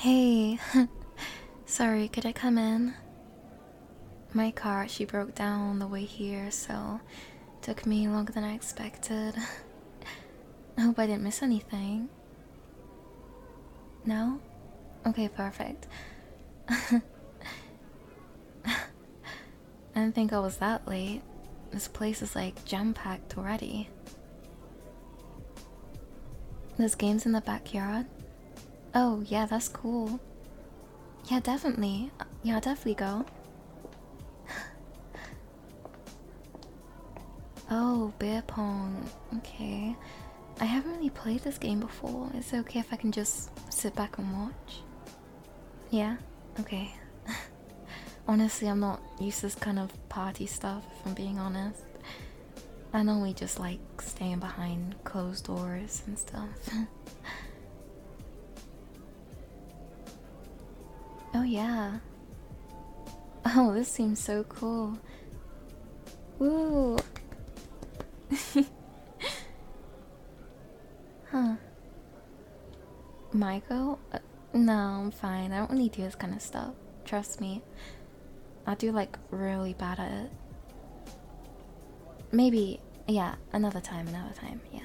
Hey, sorry, could I come in? My car, she broke down on the way here, so took me longer than I expected. I hope I didn't miss anything. No? Okay, perfect. I didn't think I was that late. This place is like jam-packed already. There's games in the backyard? Oh, yeah, that's cool. Yeah, definitely. Yeah, I'll definitely go. Oh, beer pong. Okay. I haven't really played this game before. Is it okay if I can just sit back and watch? Yeah? Okay. Honestly, I'm not used to this kind of party stuff, if I'm being honest. I normally just like staying behind closed doors and stuff. Oh, yeah. Oh, this seems so cool. Woo! Huh. Michael? No, I'm fine. I don't really do this kind of stuff. Trust me. I do like really bad at it. Maybe, yeah, another time, yeah.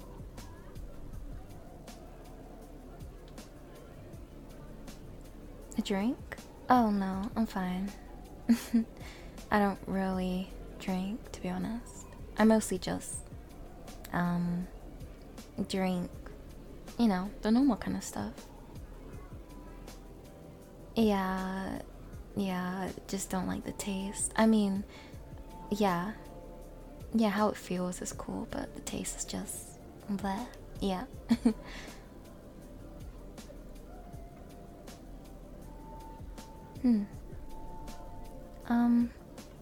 A drink? Oh no, I'm fine. I don't really drink, to be honest. I mostly just, um, drink, the normal kind of stuff. Yeah, yeah, just don't like the taste. I mean, yeah, yeah, how it feels is cool, but the taste is just bleh. Yeah. Hmm. Um,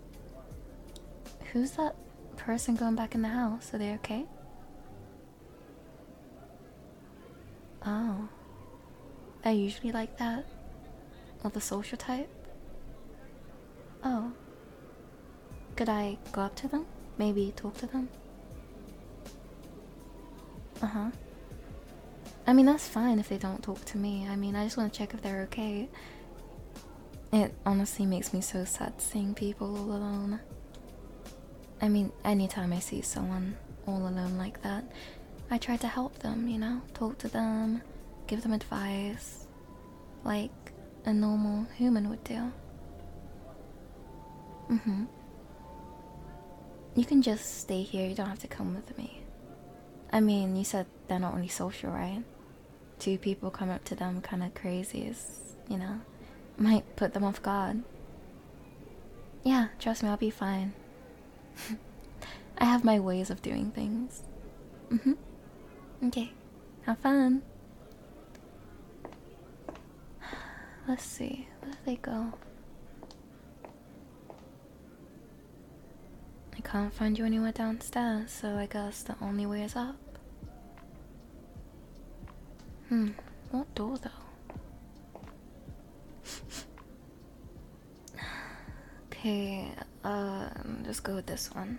who's that person going back in the house? Are they okay? Oh, they're usually like that? Or the social type? Oh, could I go up to them? Maybe talk to them? Uh huh. I mean, that's fine if they don't talk to me. I mean, I just want to check if they're okay. It honestly makes me so sad seeing people all alone. I mean, anytime I see someone all alone like that, I try to help them, talk to them, give them advice, like a normal human would do. Mm hmm. You can just stay here, you don't have to come with me. I mean, you said they're not really social, right? Two people come up to them kind of crazy might put them off guard. Yeah, trust me, I'll be fine. I have my ways of doing things. Mm hmm. Okay, have fun. Let's see, where did they go? I can't find you anywhere downstairs, so I guess the only way is up. What door though? Okay, just go with this one.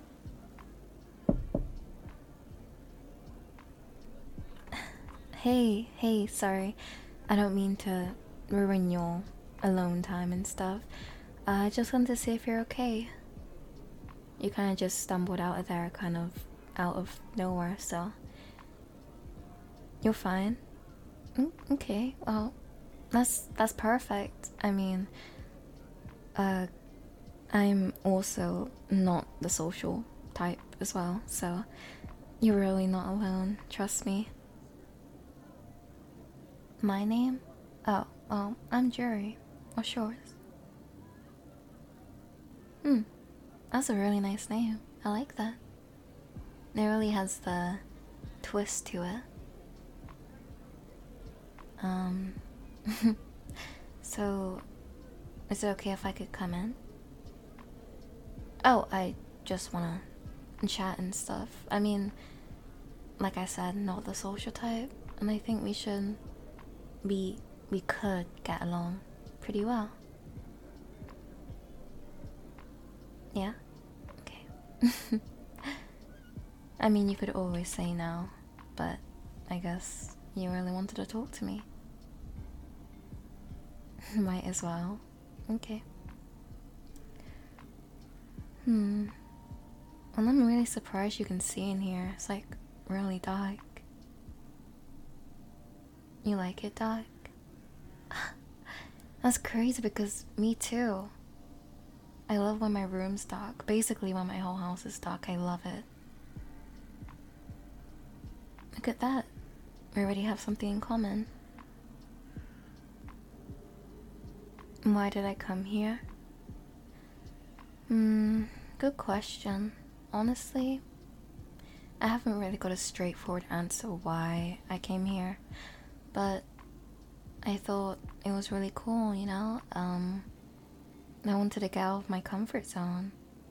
Hey, sorry. I don't mean to ruin your alone time and stuff. I just wanted to see if you're okay. You kind of just stumbled out of there, kind of out of nowhere, so. You're fine? Okay, well, that's perfect. I mean, I'm also not the social type as well, so you're really not alone, trust me. My name? Oh, well, I'm Jury. What's yours? Hmm, that's a really nice name. I like that. It really has the twist to it. Um, so, is it okay if I could come in? Oh, I just wanna chat and stuff. I mean, like I said, not the social type, and I think we could get along pretty well. Yeah? Okay. I mean, you could always say no, but I guess you really wanted to talk to me. Might as well. Okay. Well, I'm really surprised you can see in here. It's like really dark. You like it dark? That's crazy because me too. I love when my room's dark. Basically, when my whole house is dark, I love it. Look at that. We already have something in common. Why did I come here? Good question. Honestly, I haven't really got a straightforward answer why I came here, but I thought it was really cool, you know? I wanted to get out of my comfort zone.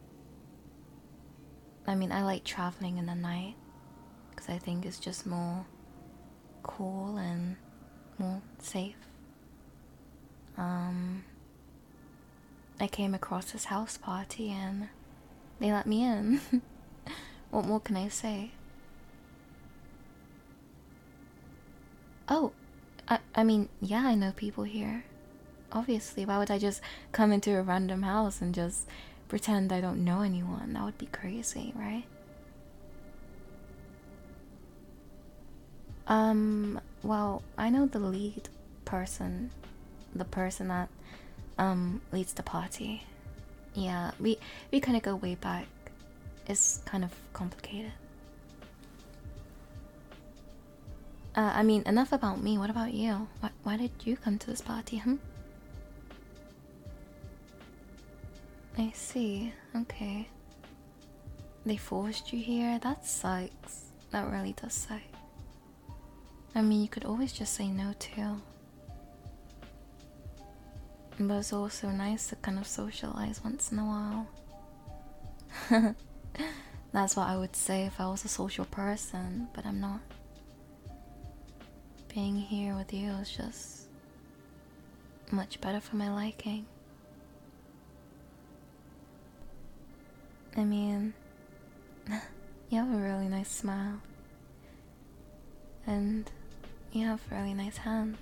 I mean, I like traveling in the night because I think it's just more cool and more safe. I came across this house party and they let me in. What more can I say? Oh, I mean, yeah, I know people here. Obviously, why would I just come into a random house and just pretend I don't know anyone? That would be crazy, right? Well, I know the lead person, the person that leads the party. Yeah, we kind of go way back. It's kind of complicated. I mean, enough about me. What about you? Why did you come to this party, huh? I see. Okay. They forced you here? That sucks. That really does suck. I mean, you could always just say no too. But it's also nice to kind of socialize once in a while. That's what I would say if I was a social person, but I'm not. Being here with you is just much better for my liking. I mean, you have a really nice smile. And you have really nice hands.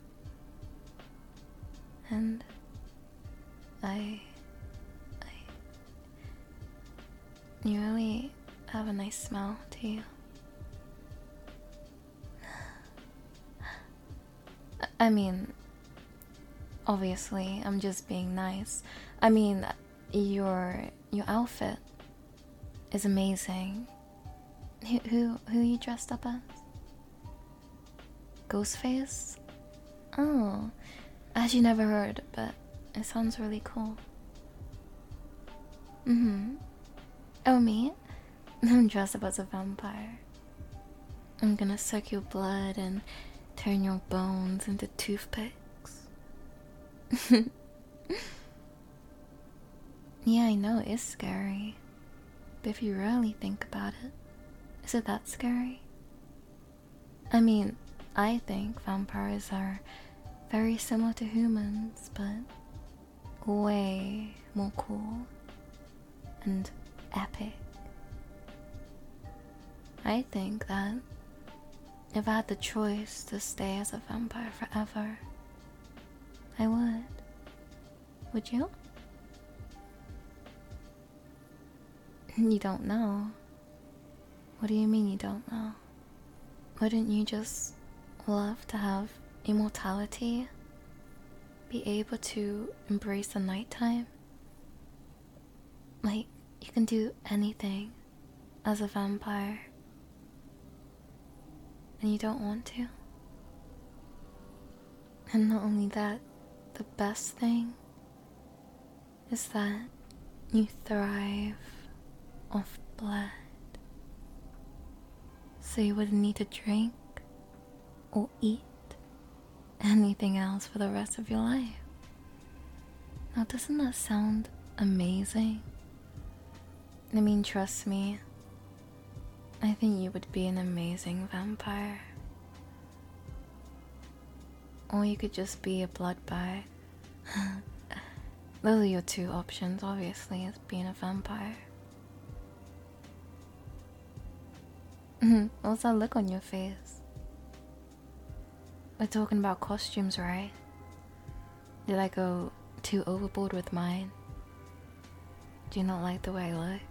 And you really have a nice smile to you. I mean, obviously, I'm just being nice. I mean, your outfit is amazing. Who are you dressed up as? Ghostface? Oh, actually never heard, but it sounds really cool. Oh, me? I'm dressed up as a vampire. I'm gonna suck your blood and turn your bones into toothpicks. Yeah, I know, it is scary. But if you really think about it, is it that scary? I mean, I think vampires are very similar to humans, but way more cool and epic. I think that if I had the choice to stay as a vampire forever, I would. Would you? You don't know. What do you mean you don't know? Wouldn't you just love to have immortality? Be able to embrace the nighttime? Like, you can do anything as a vampire. And you don't want to? And not only that, the best thing is that you thrive off blood. So you wouldn't need to drink or eat anything else for the rest of your life. Now, doesn't that sound amazing? I mean, trust me, I think you would be an amazing vampire. Or you could just be a blood bag. Those are your two options, obviously, as being a vampire. What's that look on your face? We're talking about costumes, right? Did I go too overboard with mine? Do you not like the way I look?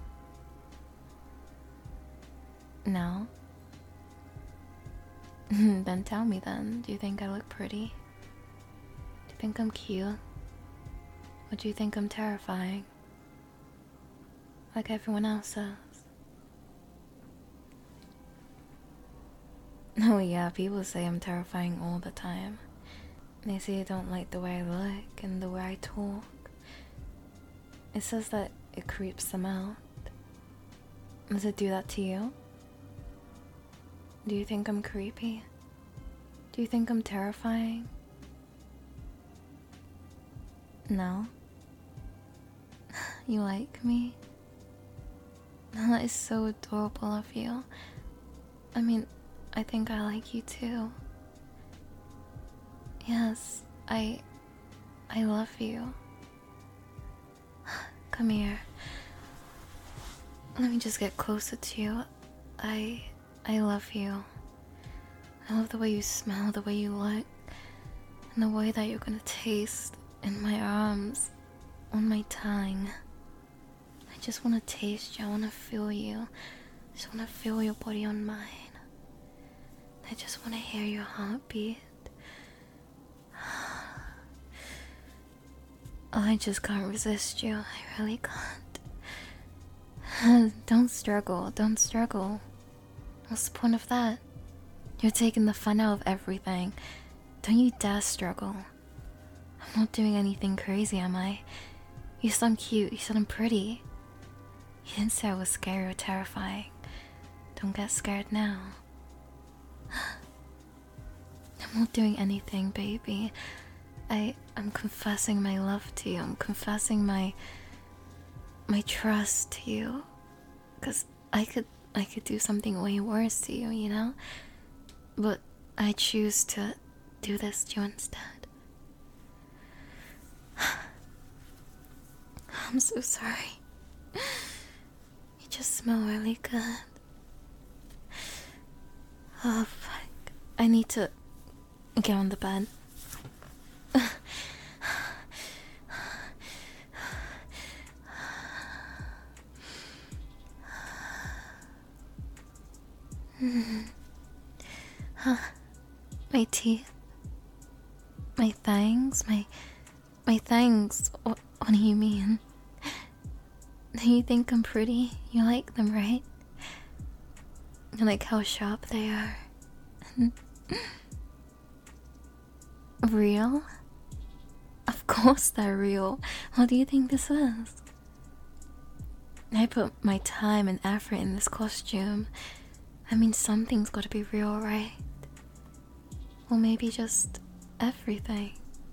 No? Then tell me then. Do you think I look pretty? Do you think I'm cute? Or do you think I'm terrifying? Like everyone else says. Oh yeah, people say I'm terrifying all the time. They say I don't like the way I look and the way I talk. It says that it creeps them out. Does it do that to you? Do you think I'm creepy? Do you think I'm terrifying? No? You like me? That is so adorable of you. I mean, I think I like you too. Yes, I love you. Come here. Let me just get closer to you. I love you. I love the way you smell, the way you look, and the way that you're gonna taste in my arms, on my tongue. I just wanna taste you, I wanna feel you. I just wanna feel your body on mine. I just wanna hear your heartbeat. I just can't resist you, I really can't. Don't struggle, don't struggle. What's the point of that? You're taking the fun out of everything. Don't you dare struggle. I'm not doing anything crazy, am I? You said I'm cute, you said I'm pretty. You didn't say I was scary or terrifying. Don't get scared now. I'm not doing anything, baby. I'm confessing my love to you. I'm confessing my trust to you. 'Cause I could do something way worse to you, you know? But I choose to do this to you instead. I'm so sorry. You just smell really good. Oh, fuck. I need to get on the bed. My teeth. My fangs. My fangs. What do you mean? Do you think I'm pretty? You like them, right? You like how sharp they are. Real? Of course they're real. What do you think this is? I put my time and effort in this costume. I mean, something's gotta be real, right? Or maybe just everything.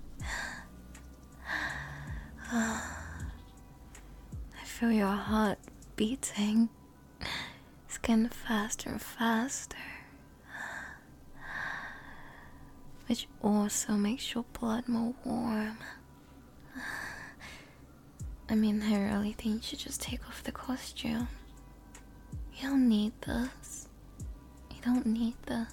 I feel your heart beating. It's getting faster and faster. Which also makes your blood more warm. I mean, I really think you should just take off the costume. You don't need this. You don't need this.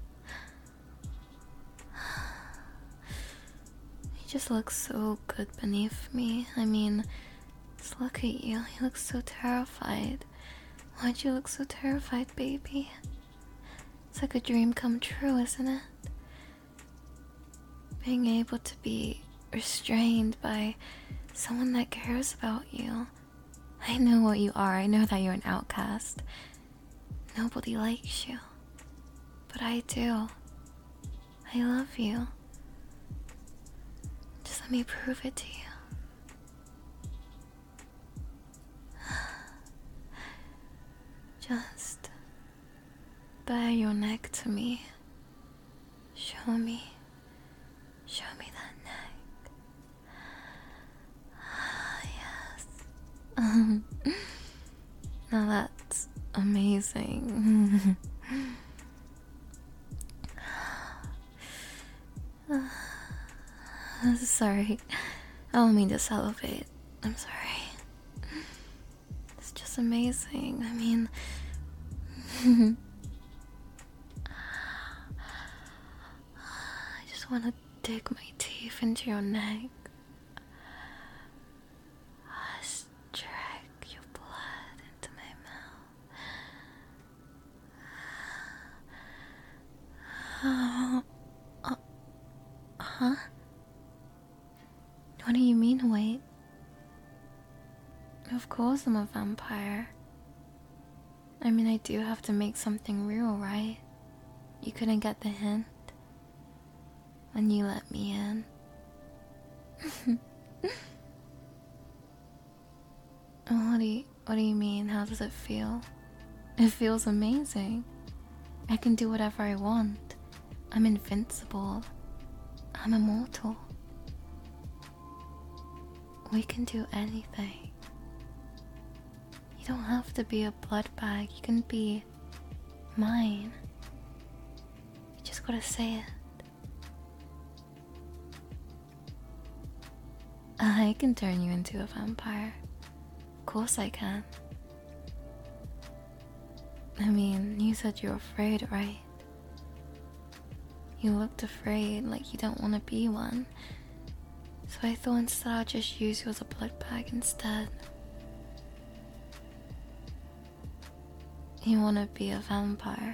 You just look so good beneath me. I mean, just look at you. You look so terrified. Why'd you look so terrified, baby? It's like a dream come true, isn't it? Being able to be restrained by someone that cares about you. I know what you are. I know that you're an outcast. Nobody likes you. But I do. I love you. Just let me prove it to you. Just bare your neck to me. Show me that neck. Yes. Now that's amazing. Sorry. I don't mean to salivate. I'm sorry. It's just amazing. I mean, I just want to dig my teeth teeth into your neck. Drag your blood into my mouth. Huh? What do you mean, wait? Of course I'm a vampire. I mean, I do have to make something real, right? You couldn't get the hint when you let me in. What do you mean? How does it feel? It feels amazing. I can do whatever I want. I'm invincible. I'm immortal. We can do anything. You don't have to be a blood bag. You can be mine. You just gotta say it. I can turn you into a vampire. Of course I can. I mean, you said you're afraid, right? You looked afraid, like you don't want to be one. So I thought instead I'll just use you as a blood bag instead. You want to be a vampire.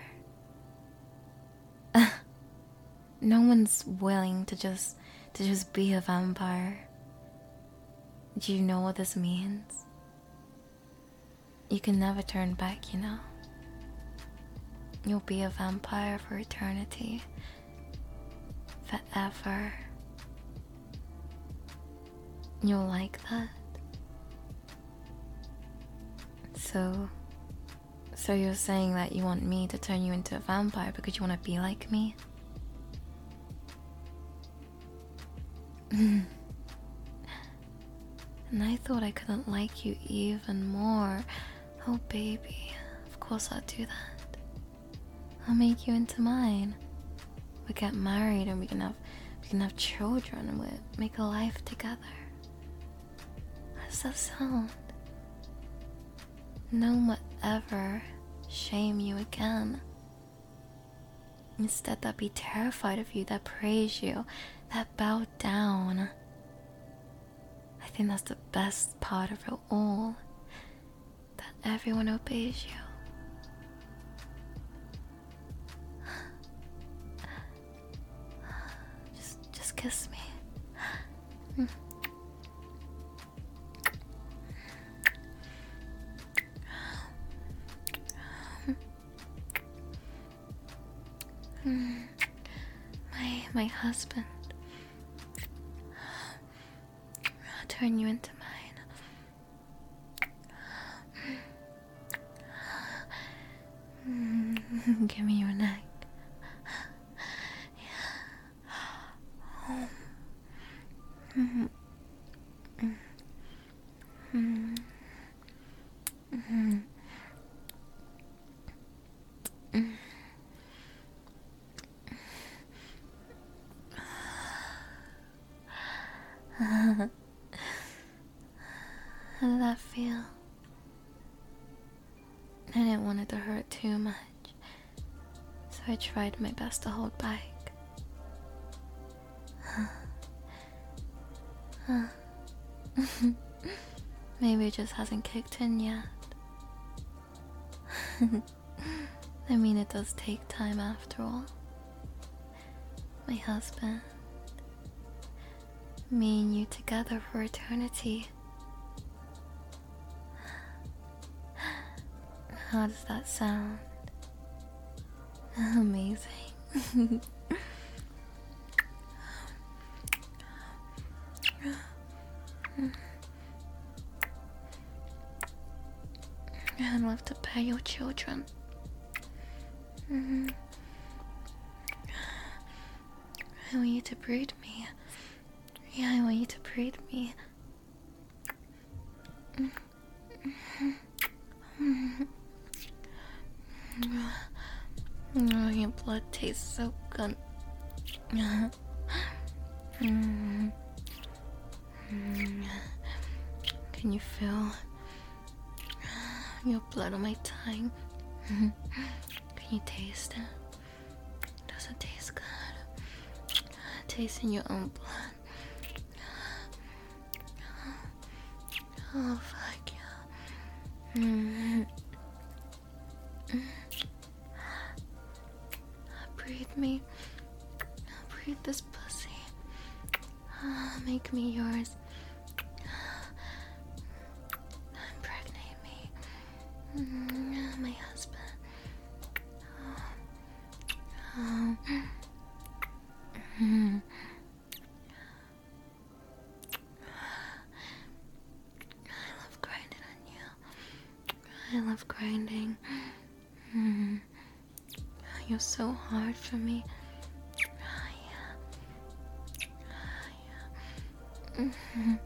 No one's willing to just be a vampire. Do you know what this means? You can never turn back, you know. You'll be a vampire for eternity. Forever. You'll like that? So you're saying that you want me to turn you into a vampire because you want to be like me? And I thought I couldn't like you even more. Oh baby, of course I'll do that. I'll make you into mine. We get married and we can have children and we'll make a life together. How does that sound? No one will ever shame you again. Instead, they'll be terrified of you, that praise you, that bow down. I think that's the best part of it all. That everyone obeys you. Just kiss me. My husband. I'll turn you into mine. Give me your neck. How did that feel? I didn't want it to hurt too much, so I tried my best to hold back. Maybe it just hasn't kicked in yet. I mean, it does take time after all. My husband. Me and you together for eternity. How does that sound? Amazing. I'd love to bear your children. I want you to breed me. Yeah, I want you to breed me. Oh, your blood tastes so good. Can you feel your blood on my tongue? Can you taste it? Does it taste good? Tasting your own blood. Oh, fuck yeah. Mm. Breathe me. Breathe this pussy. Make me yours. Impregnate me. My husband. Oh. I love grinding on you. I love grinding. You're so hard for me. Yeah.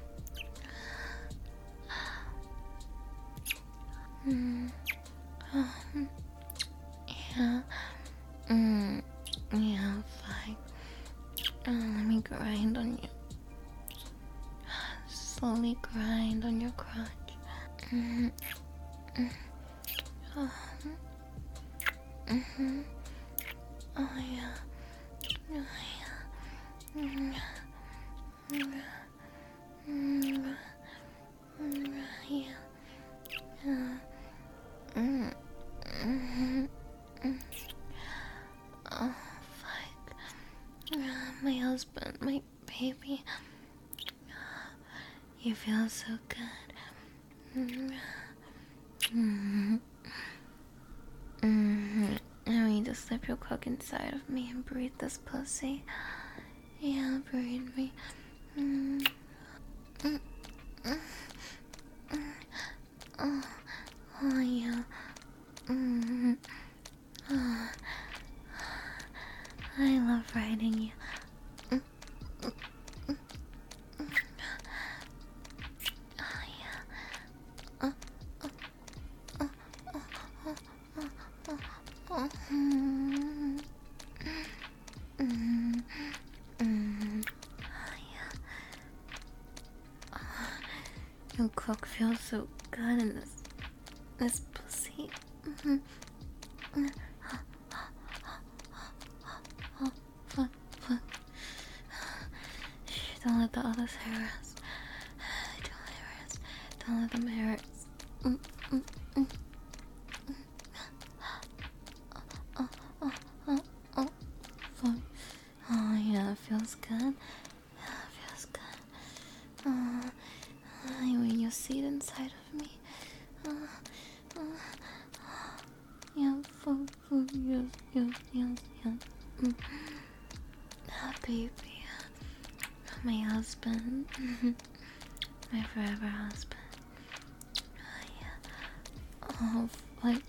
Yeah. Yeah, fine. Let me grind on you. Slowly grind on your crotch. Oh, oh yeah. Oh yeah. Oh, fuck. My husband, my baby. You feel so good. I want you to slip your cock inside of me and breathe this pussy. Yeah, breathe me. Oh yeah. I love riding you. Oh yeah. Your cock feels so good in this pussy. Don't let the others harass. Don't let them harass. Oh yeah, it feels good. Yeah, it feels good. When you see it inside of me. Yeah, yes. Baby. My husband. My forever husband. Oh, like,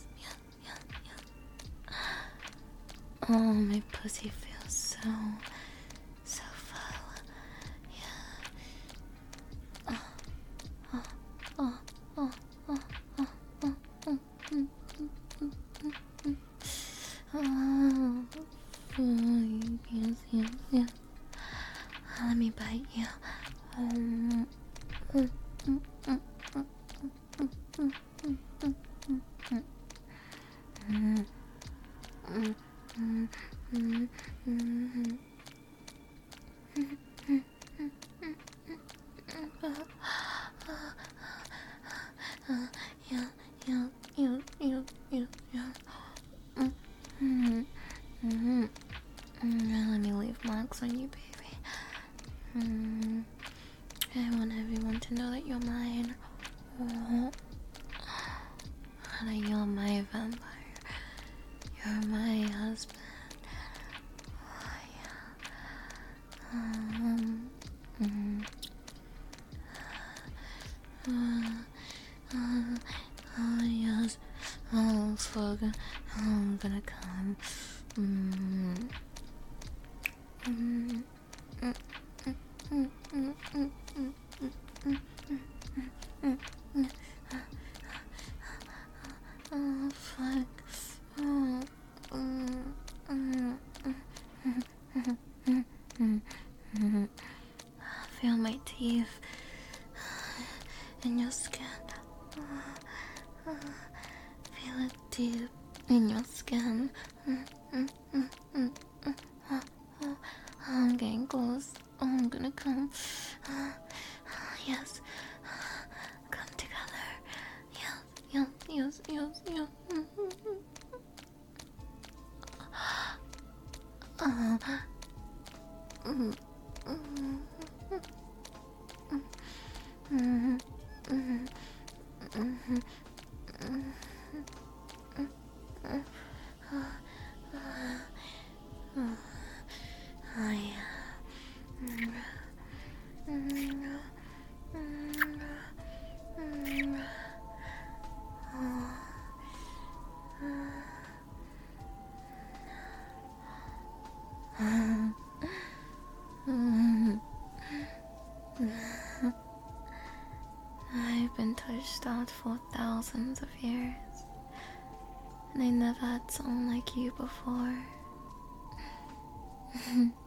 yes. Oh, my pussy feels so full. Yeah. Yes. Let me bite you. Let me leave marks on you, baby. I want everyone to know that you're mine. That you're my vampire. You're my husband. Oh yes. Oh fuck. I'm gonna come. Oh fuck. Oh. Feel my teeth in your skin. Feel it deep in your skin. I'm getting close. Oh, I'm gonna come. Yes. I've been touched out for thousands of years, and I never had someone like you before.